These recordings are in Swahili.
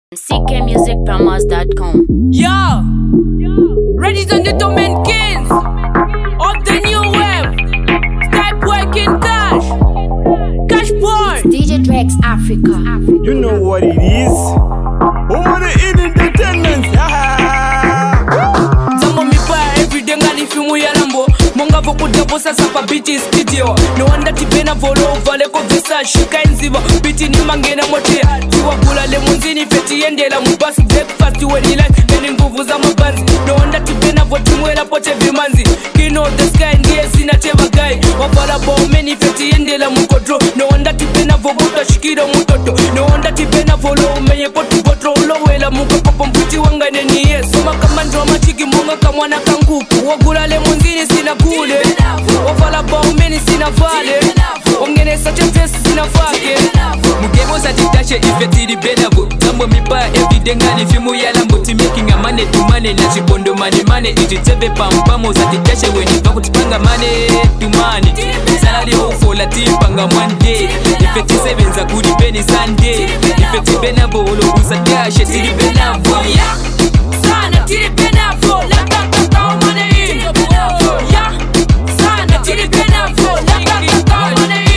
ckmusicpromos.com. Yo, ladies and gentlemen, kings of the new wave, start working cash boy. DJ Drex Africa. You know what it is. Woman in entertainment. Zambo mi pa everyday ngani filmu ya lambo. Monga voku dabo sasa pa biti studio. No wonder tipena volo vale ko visa shika inziva. Biti ni mangena motea. Tiwa kula le munzini feti yendela mubasi breakfast when you like. Neni nguvu za mabanzi. No wonder tipena voti mwela pote vimanzi. Kino the sky ndiye sina cheva guy. Wafala bao meni feti yendela mukodro. No wonder tipena vobuta shikira mutoto. No wonder tipena volo umenye potu potro. Ulowela muka popo mputi wangane ni yes. Soma kama ndroma chiki monga kamwana kanguku. Wagula le munzini sina kule. Wafala bao meni sina vale. Ongene sache vesi sina fake. Mugemo sa titashe ifetiri benavo. Zambo mipa everyday ngani filmu ya lambo. Ti making a money to money. Na chibondo money. Ijitebe pampamo sa titashe weni vaku tipanga money to money. Salary hofo la tipanga one day. Ifeti seven za kudi beni Sunday. Ifeti benavo olo usa tashe tiri benavo. Sana tiri benavo. La kaka money. Yeah. Sana tiri benavo. La kaka money.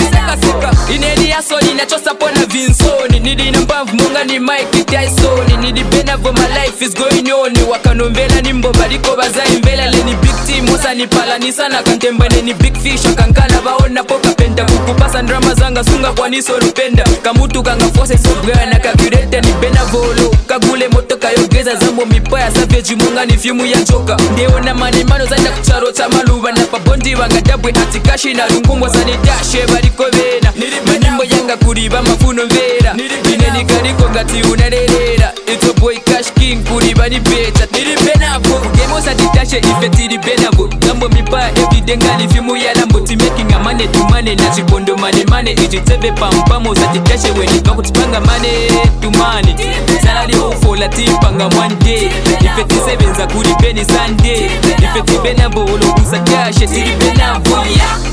Ineli ya soni na chosa pona vinsoni. Nidi na mbavu munga ni Mike Tyson. Nidi benavo my life is going on. Wakanombela ni mboba liko baza imbela. Leni big team mosa ni pala ni sana kantemba. Neni big fish akankala baona poka penda. Kukupasa ndrama zanga sunga kwa niso rupenda. Kamutu kanga force so bwana na kakurete ni benavolo. Kagule moto kayogeza zambo mipaya savage munga ni filmu ya joka. Ndeona manimano zaida kucharo cha maluba. Na pabondi wangadabwe hatikashi na lungumbwa sanidashe bariko vena. Manimbo yanga kuriba mafuno vera. Nine nikariko ngati unarerera. It's a boy Cash King kuriba ni beta. Niri benavo Gemo sa titashe ifetiri benavo. Zambo mipa everyday ngani filmu ya lambo. Ti making a money to money. Na chibondo money. Ijitebe pampamo sa titashe weni vaku tipanga money to money. Salary hofo la tipanga one day. Ifeti seven za kudi beni Sunday. Ifeti benavo olo usa tashe tiri benavo.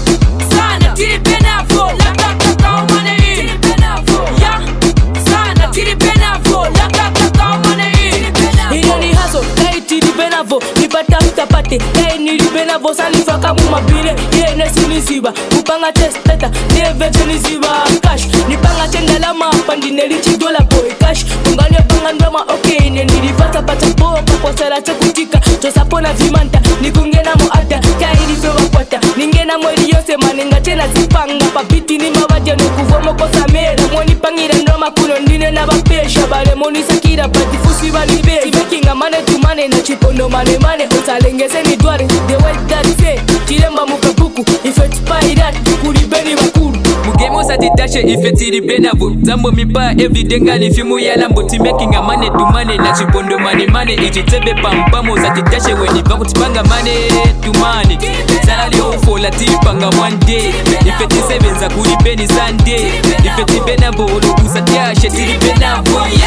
Sana tiri benavo. La kaka money. Yeah. Sana tiri benavo. La kaka money. Hiyo ni haso, kai tiri benavo. Nipata utapate, kai niri benavo. Salifaka mumabile, ye nesinisiba. Kupanga testeta, neveche nisiba. Cash, nipanga chengalama. Pandineli chidola boy cash. Kungani panga ndrama, okay. Nenilifata pata boka, kwa sala chekutika. Tosapona vimanta, nikungena muata. Kai nifewa kwata, ningena mweli yose. Maninga tena zipanga, papiti ni mawaja. Nukuvomo kosa mera, mwoni pangira ndrama. Kuno ndine na bapesha, bale moni sakira. Patifusi bali be, making a money to money. Na chipondo money. Utalengese ni dware, the way that say. Chiremba mukapuku, ifeti pairat. Kuribeni bakuru. Mugemo sa titashe ifetiri benavo. Zambo mipa everyday ngani filmu ya lambo. Ti making a money to money. Na chibondo money. Ijitebe pampamo sa titashe weni vaku tipanga money to money. Salary hofo la tipanga one day. Ifeti seven za kudi beni Sunday. Ifeti benavo olo usa tashe tiri benavo.